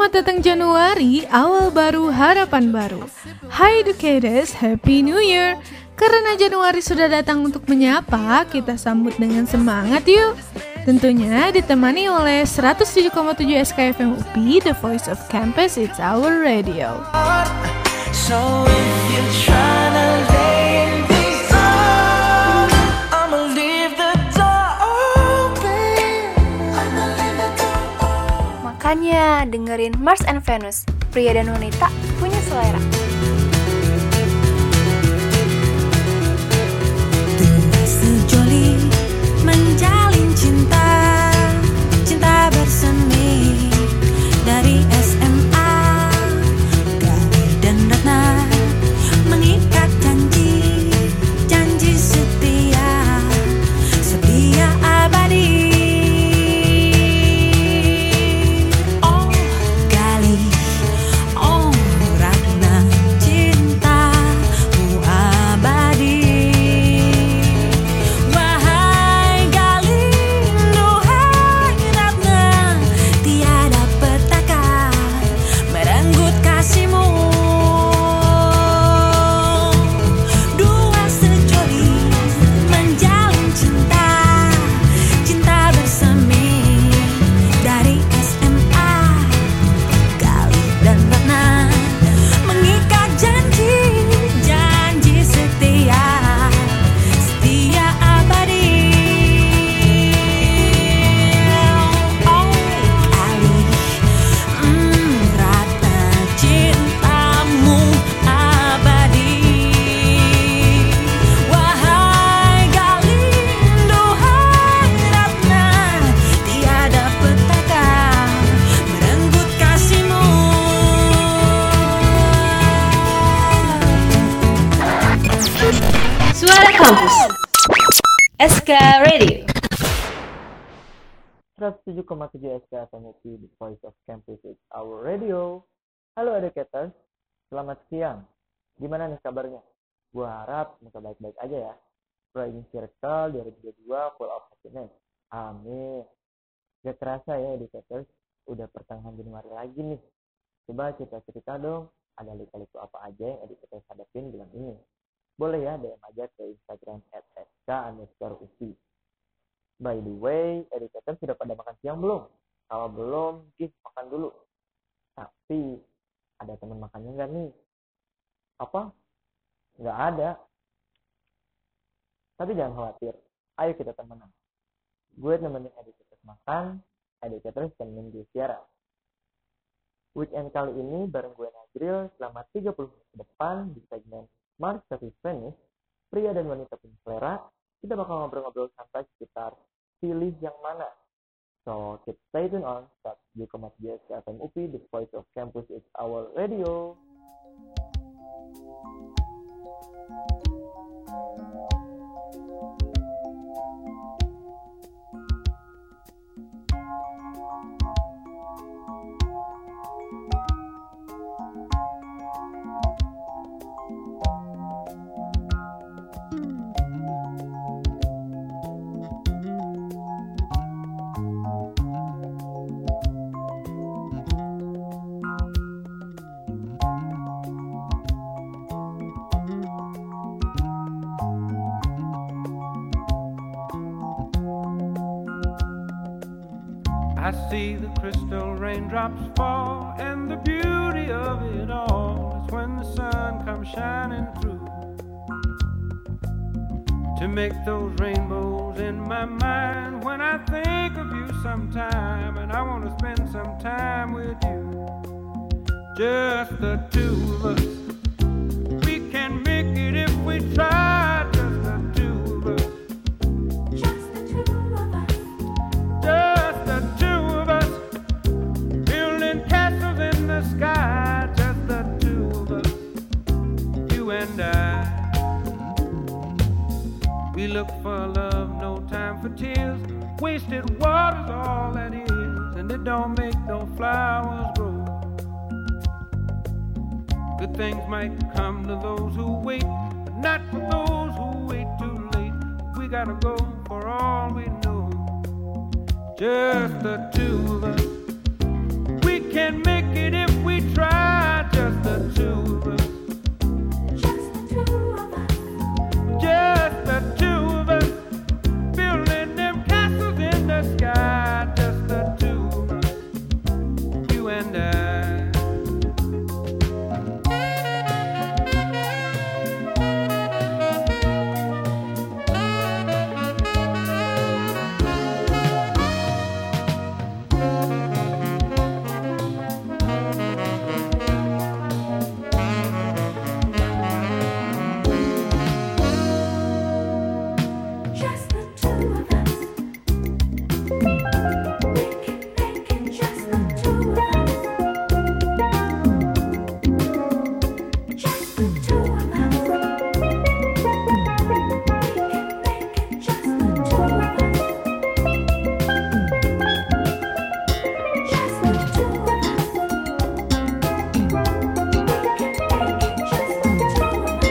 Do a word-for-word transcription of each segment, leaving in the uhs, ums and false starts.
Selamat datang Januari, awal baru, harapan baru. Hi educators, Happy New Year. Karena Januari sudah datang untuk menyapa, kita sambut dengan semangat yuk. Tentunya ditemani oleh seratus tujuh koma tujuh S K F M U P, The Voice of Campus, It's Our Radio. So if you're trying to lay these on, I'ma leave the door open. I'ma leave the door open. Makanya dengerin Mars and Venus, pria dan wanita punya selera. Sejoli menjalin cinta, cinta bersemi dari S M A. Galir dan Ratna mengikat janji, janji setia, setia abadi. Oh Gali, oh Ratna, cintamu abadi. Kampus S K Radio seratus tujuh koma tujuh S K F M U P, The Voice of Campus, It's Our Radio. Halo educators, selamat siang. Gimana nih kabarnya? Gua harap muka baik-baik aja ya. Riding Circle dua ribu dua puluh dua full of happiness. Amin. Gak terasa ya educators, udah pertengahan Januari lagi nih. Coba cerita-cerita dong, ada lika-liku apa aja yang educators hadapin bulan ini. Boleh ya D M aja ke Instagram at S K underscore U P. By the way, educators sudah pada makan siang belum? Kalau belum, give makan dulu. Tapi, ada teman makannya nggak nih? Apa? Nggak ada. Tapi jangan khawatir, ayo kita temenan. Gue nemenin educators makan, educators temenin gue siaran. Weekend kali ini bareng gue Nazril selama tiga puluh menit ke depan di segmen Mars versus Venus, pria dan wanita punya selera. Kita bakal ngobrol-ngobrol santai sekitar pilih yang mana. So, keep stay tuned on seratus tujuh koma tujuh S K F M U P, The Voice of Campus, It's Our Radio. I see the crystal raindrops fall, and the beauty of it all is when the sun comes shining through to make those rainbows in my mind. When I think of you sometime, and I want to spend some time with you, just the two of us. We can make it if we try, just the two of us. Just the two of us. Just the two of us, building castles in the sky. Just the two of us, you and I. We look for love, no time for tears. Wasted water's all that is, and it don't make no flowers grow. Good things might come to those who wait, but not for those who wait too late. We gotta go for all we know. Just the two of us. We can make it if we try, just the two of us. Just the two of us. Just the two of us. Building them castles in the sky, just the two of us. You and I. Just the two of us. We can make it just the two of us. Just the two of us. We can make it just the two of us. Just the two of us. We can make it just the two of us.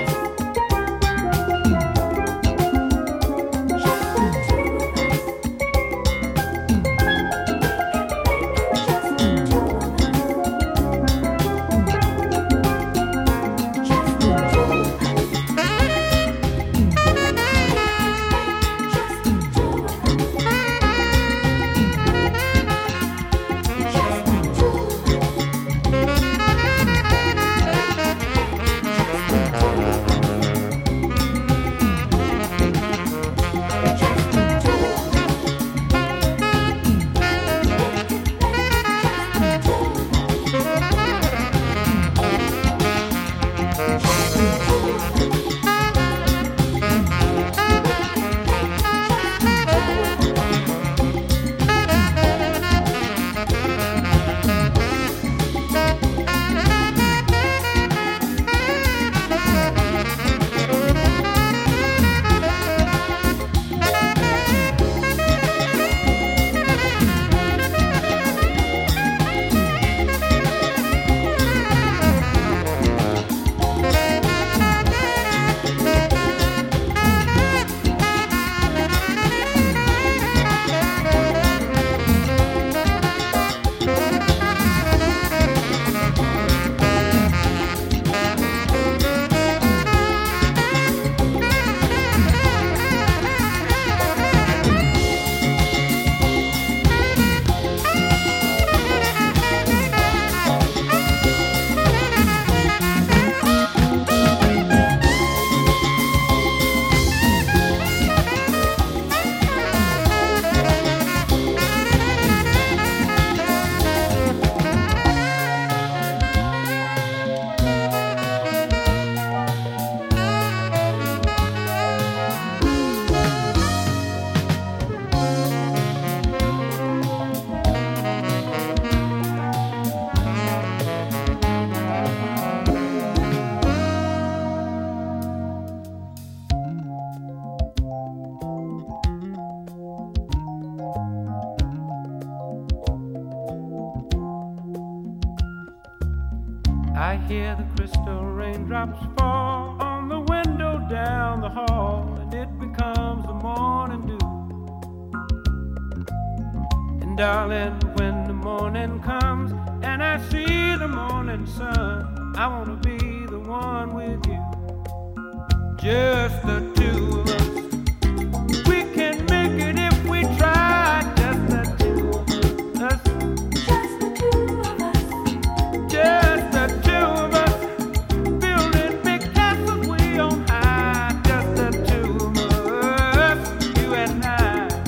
I hear the crystal raindrops fall on the window down the hall, and it becomes the morning dew. And darling, when the morning comes and I see the morning sun, I wanna be the one with you, just the two of us. We can make it if we try, just the two of us. Just the two of us. Just the two of us. Building big castles way on high, just the two of us. You and I.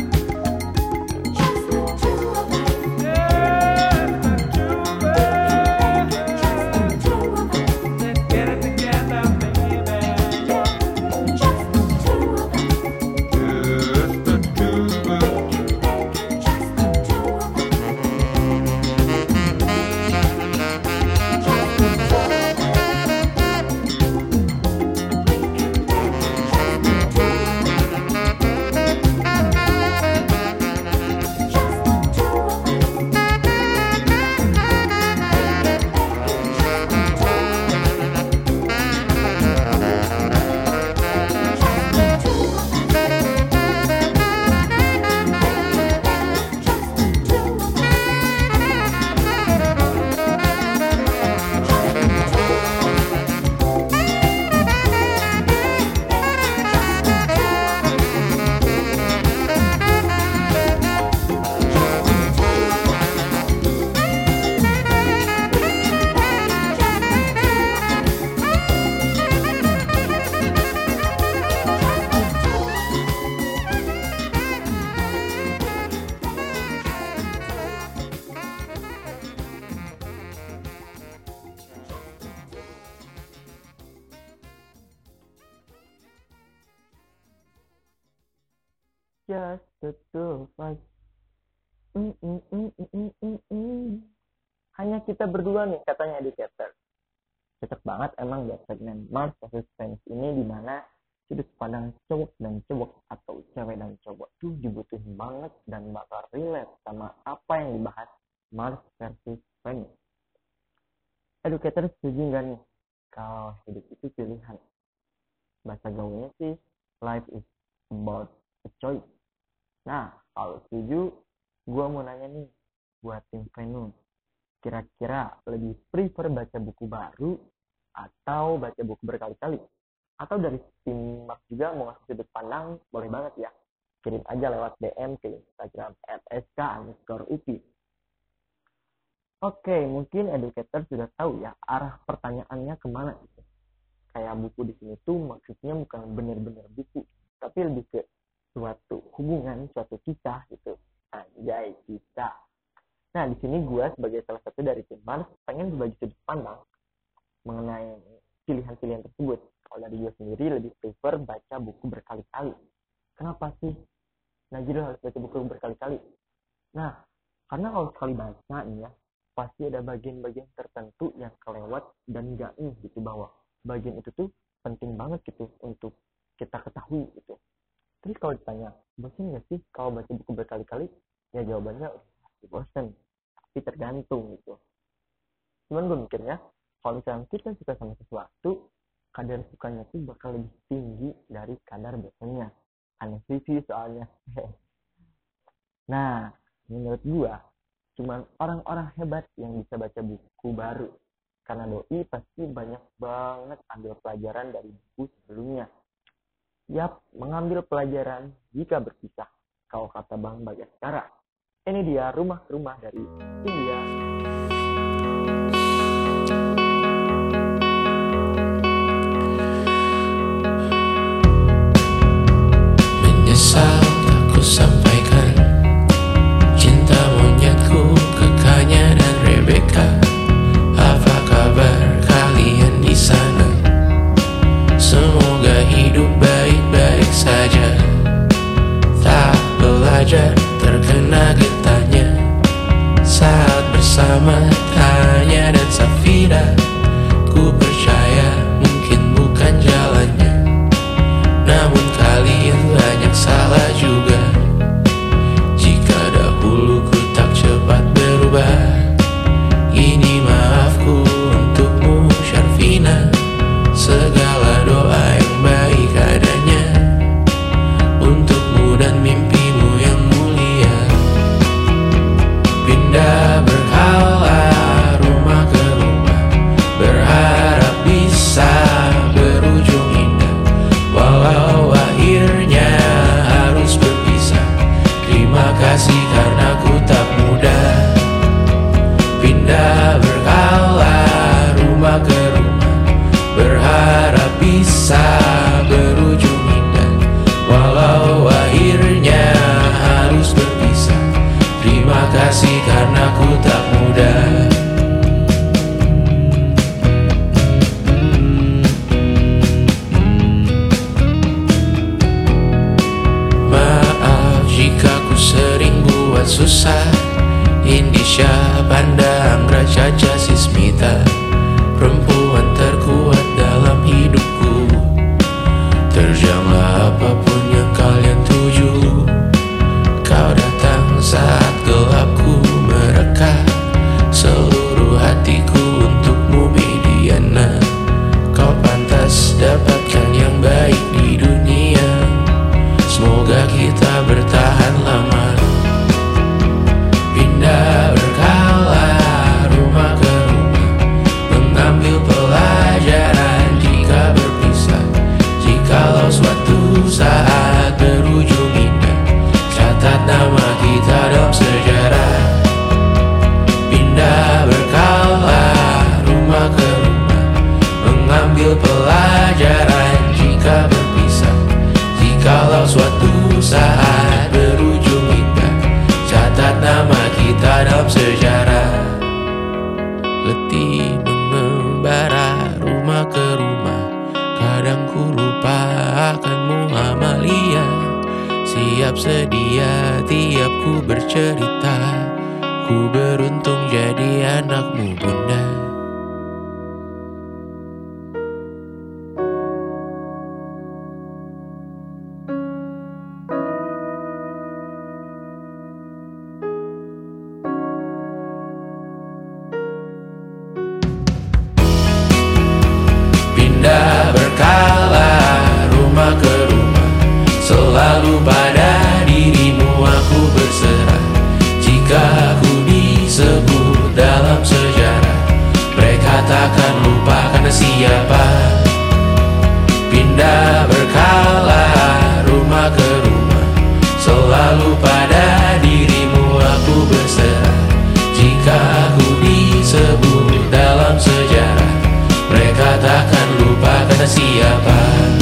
Just the two of us. Just the two of us. Just the two of us. Let's get it together, baby. Just the just the two of us. Mm, mm, mm, mm, mm, mm, mm. Hanya kita berdua nih katanya educator. Cocok banget emang buat segmen Mars versus Venus ini, dimana sudut pandang cowok dan cowok atau cewek dan cowok tuh dibutuhin banget dan bakal relate sama apa yang dibahas Mars versus Venus. Educator setuju nggak nih kalau hidup itu pilihan? Bahasa gaulnya sih life is about a choice. Nah, kalau setuju, gue mau nanya nih buat tim Venus, kira-kira lebih prefer baca buku baru atau baca buku berkali-kali? Atau dari tim Mars juga mau ngasih sudut pandang, boleh banget ya. Kirim aja lewat D M ke Instagram at s k underscore u p. Oke, mungkin educator sudah tahu ya arah pertanyaannya kemana gitu. Kayak buku di sini tuh maksudnya bukan bener-bener buku, tapi lebih ke suatu hubungan, suatu kisah gitu. Anjay, kisah. Nah, di sini gue sebagai salah satu dari tim Mars pengen berbagi sudut pandang mengenai pilihan-pilihan tersebut. Kalau dari gue sendiri lebih prefer baca buku berkali-kali. Kenapa sih Najil harus baca buku berkali-kali? Nah, karena kalau sekali baca nih ya, pasti ada bagian-bagian tertentu yang kelewat dan gak nih gitu, bahwa bagian itu tuh penting banget gitu untuk kita ketahui gitu. Terus kalau ditanya, bosan gak sih kalau baca buku berkali-kali? Ya jawabannya pasti bosan, tapi tergantung gitu. Cuman gue mikirnya, kalau misalnya kita suka sama sesuatu, kadar sukanya tuh bakal lebih tinggi dari kadar bosannya. Aneh sih soalnya. Nah, menurut gue, cuman orang-orang hebat yang bisa baca buku baru. Karena doi pasti banyak banget ambil pelajaran dari buku sebelumnya. Yap, mengambil pelajaran jika berpisah. Kalau kata Bang Bagaskara. Ini dia rumah ke rumah dari India. Menyesal aku sampaikan cinta monyetku ke Kanya dan Rebecca. Apa kabar kalian di sana? Semoga hidup baik-baik saja. Tak belajar terkena getahnya saat bersama Tanya dan Safira. Ku percaya mungkin bukan jalannya, namun kalian banyak salah juga. Jika dahulu ku tak cepat berubah, ini maafku untukmu Syarfina. Segala doa yang baik adanya untukmu dan mimpimu yang mulia. Pindah berkala rumah ke rumah, berharap bisa berujung indah. Walau akhirnya harus berpisah, terima kasih karena ku tak mudah. Pindah berkala rumah ke rumah, berharap bisa berujung indah. Walau akhirnya harus berpisah, terima kasih karena ku tak mudah. Maaf jika ku sering buat susah. Indisha, Panda, Anggra, Caca, Sismita, perempuan terkuat dalam hidupku. Terjanglah apapun yang kalian tuju. Kau datang saat gelapku mereka. Seluruh hatiku untukmu Mediana. Kau pantas dapatkan yang baik di dunia. Semoga kita bertahan lama. Pindah berkala rumah ke rumah, mengambil pelajaran jika berpisah. Jikalau suatu saat berujung indah, catat nama kita dalam sejarah. Pindah berkala rumah ke rumah, mengambil pelajaran jika berpisah. Jikalau suatu saat berujung indah, catat nama kita dalam sejarah. Letih mengembara rumah ke rumah, kadang ku lupa akanmu Amalia. Si siap sedia tiap ku bercerita. Ku beruntung jadi anakmu bunda. Pindah berkala rumah ke rumah, selalu pada dirimu aku berserah. Jika ku disebut dalam sejarah, mereka takkan lupa karena siapa. Pindah berkala rumah ke rumah, selalu pada dirimu aku berserah. Jika ku disebut dalam sejarah, mereka takkan lupa karena siapa.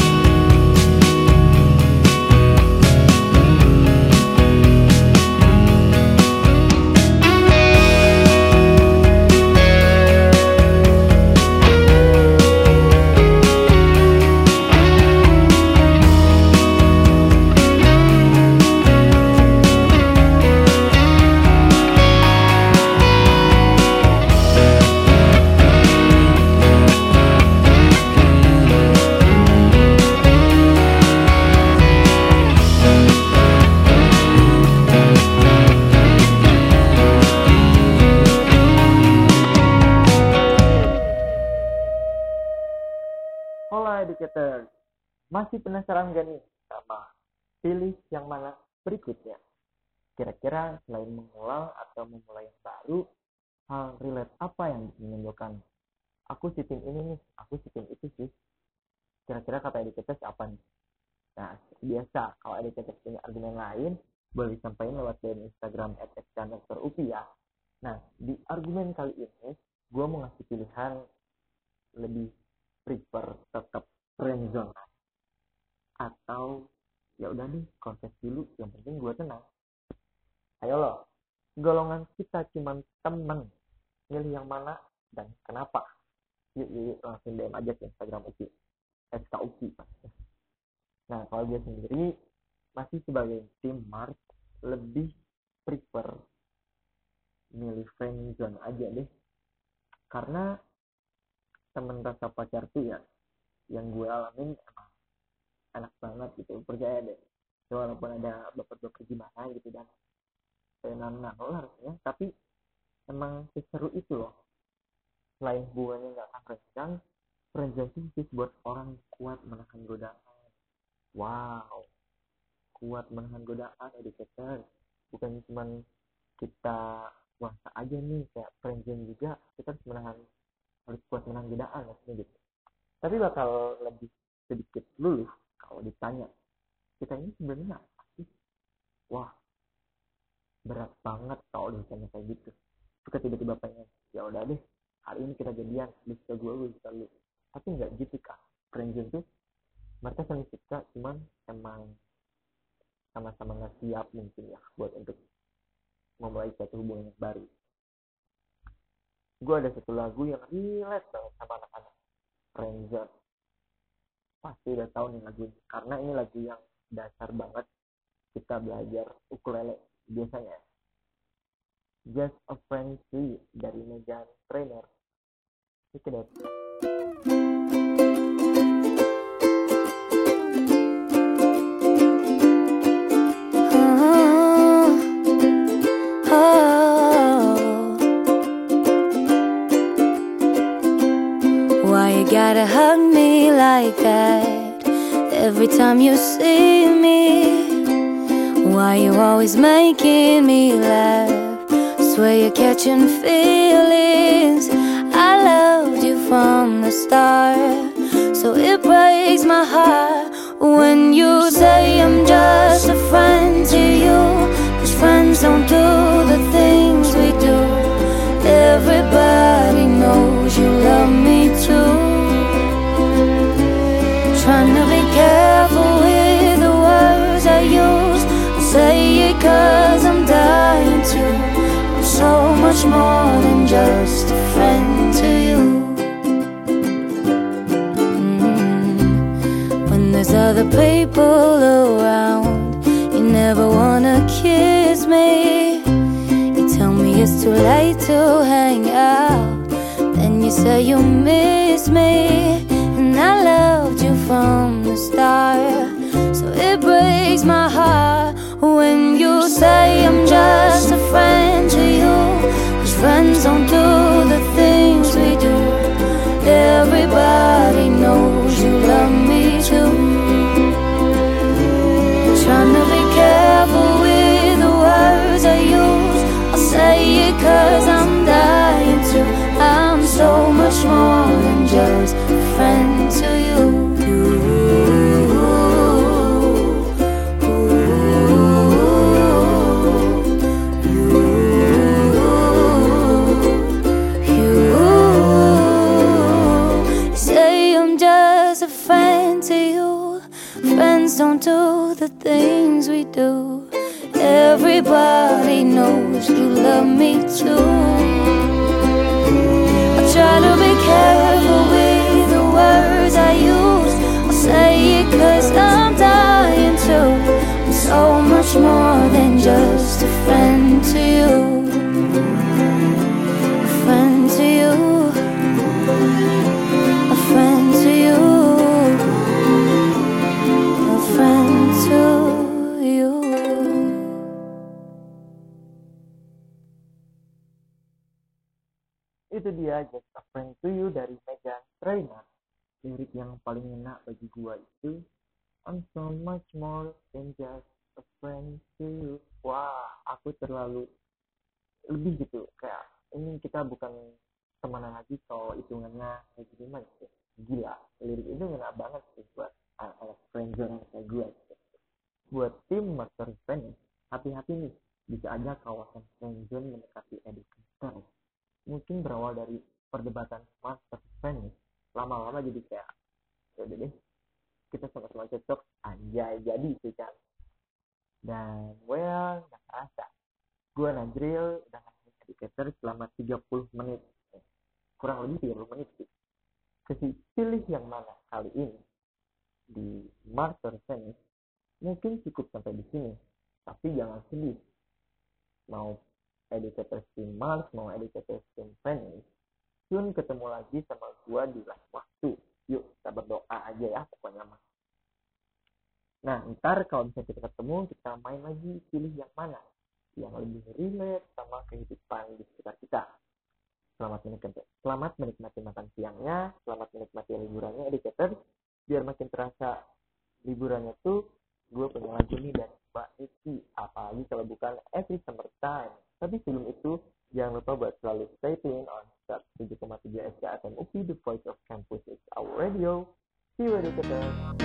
Hola educators, masih penasaran gak nih sama pilih yang mana berikutnya? Kira-kira selain mengulang atau memulai yang baru, hal relate apa yang bisa menimbulkan aku siting ini nih, aku siting itu sih? Kira-kira kata educators apa nih? Nah, biasa kalau educators punya argumen lain, boleh disampaikan lewat D M Instagram at s k underscore u p ya. Nah, di argumen kali ini, gue mau ngasih pilihan lebih prefer tetap friendzone atau ya udah nih kontes dulu, yang penting gue tenang. Ayo lo, golongan kita cuman temen, milih yang mana dan kenapa? Yuk yuk, yuk langsung D M aja ke Instagram Uki, S K Uki. Nah kalau gue sendiri masih sebagai tim Mars lebih prefer milih friendzone aja deh, karena temen rasa pacar tuh ya yang gue alamin emang enak banget gitu, percaya deh. So, walaupun ada baper-baper gimana gitu dan fenomena harusnya, tapi emang seseru itu loh. Selain hubungannya nggak akan rencang, friendzone itu khusus buat orang kuat menahan godaan. Wow, kuat menahan godaan educator. Bukan cuma kita puasa aja nih, kayak friendzone juga kita harus menahan, harus kuat menahan godaan maksudnya gitu. Tapi bakal lebih sedikit luluh kalau ditanya, kita ini sebenarnya apa sih? Wah, berat banget kalau ditanya kayak gitu. Suka tiba-tiba pengen, ya udah deh, hari ini kita jadian, lu suka gue, gue suka lu. Tapi nggak gitu kak. Friendzone tuh mereka saling suka, cuman emang sama-sama nggak siap mungkin ya buat untuk memulai satu hubungan yang baru. Gue ada satu lagu yang relate banget sama anak-anak friendzone. Pasti udah tahu nih lagu ini, karena ini lagu yang dasar banget kita belajar ukulele biasanya. Just a Friend to You dari Meghan Trainor. Check it out. Gotta hug me like that every time you see me. Why you always making me laugh? Swear you're catching feelings. I loved you from the start, so it breaks my heart when you say I'm just a friend to you. 'Cause friends don't do the things we do. Everybody knows you love me too. Trying to be careful with the words I use. I say it 'cause I'm dying to. I'm so much more than just a friend to you. mm. When there's other people around, you never wanna kiss me. You tell me it's too late to hang out, then you say you miss me. And I loved you from the start, so it breaks my heart when you say I'm just a friend to you. 'Cause friends don't do the things we do. Everybody knows you love me too. Trying to be careful with the words I use. I'll say it 'cause I'm dying to. I'm so much more than just a friend to you. Friends don't do the things we do. Everybody knows you love me too. I try to be careful with the words I use. I'll say it 'cause I'm dying to. I'm so much more than just a friend to you. A friend to you. A friend to you. Friend to you. Itu dia Just a Friend to You dari Meghan Trainor. Lirik yang paling ngena bagi gua itu I'm so much more than just a friend to you. Wah, aku terlalu lebih gitu, kayak ini kita bukan temenan lagi, so hitungannya kayak gimana sih. Gila, lirik itu ngena banget sih buat anak friendzone kayak gue. Buat tim Master Venice, hati-hati nih, bisa aja kawasan friendzone mendekati educator. Mungkin berawal dari perdebatan Master Venice, lama-lama jadi kayak yaudah deh, kita sama-sama cocok aja jadi sih kan. Dan well, gak terasa gue Najril udah ngasih educator selama tiga puluh menit, kurang lebih tiga puluh menit sih. Kasih pilih yang mana kali ini di Master Venice. Mungkin cukup sampai di sini, tapi jangan sedih. Mau educator tim Mars, mau educator tim Venice, soon ketemu lagi sama gua di lain waktu. Yuk kita berdoa aja ya pokoknya mah. Nah ntar kalau misalnya kita ketemu, kita main lagi, pilih yang mana yang lebih relate sama kehidupan di sekitar kita. Selamat menikmati, selamat menikmati makan siangnya, selamat menikmati liburannya educator. Biar makin terasa liburannya tuh, gue punya lagu nih dari Mbak Niki, apalagi kalau bukan Every Summer Time. Tapi sebelum itu, jangan lupa buat selalu stay tune on seratus tujuh koma tujuh S K F M U P, The Voice of Campus is our radio. See you educator.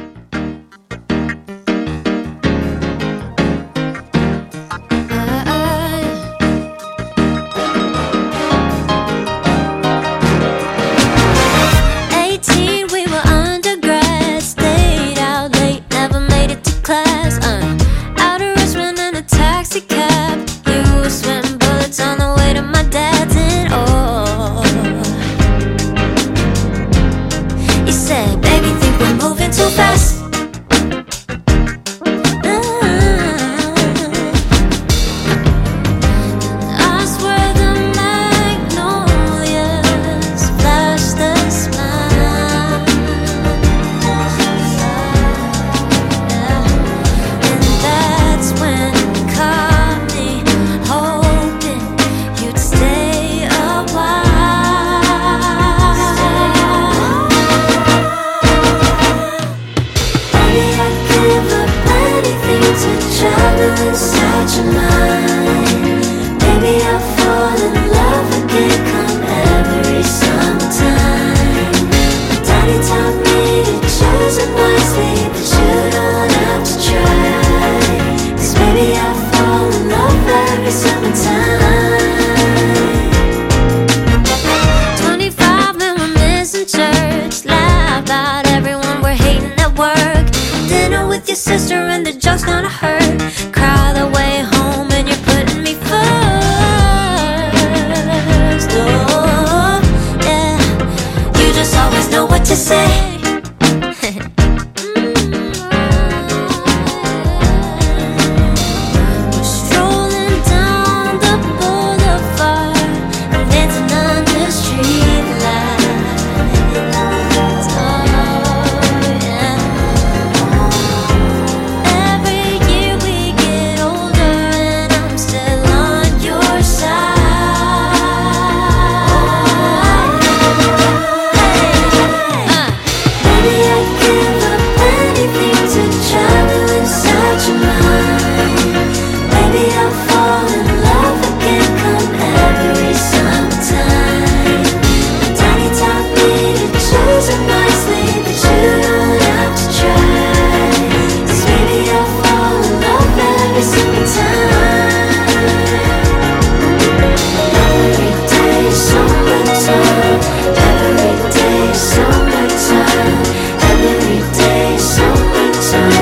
Your sister and the joke's gonna hurt. Cry the way home and you're putting me first. Oh, yeah. You just always know what to say. sun.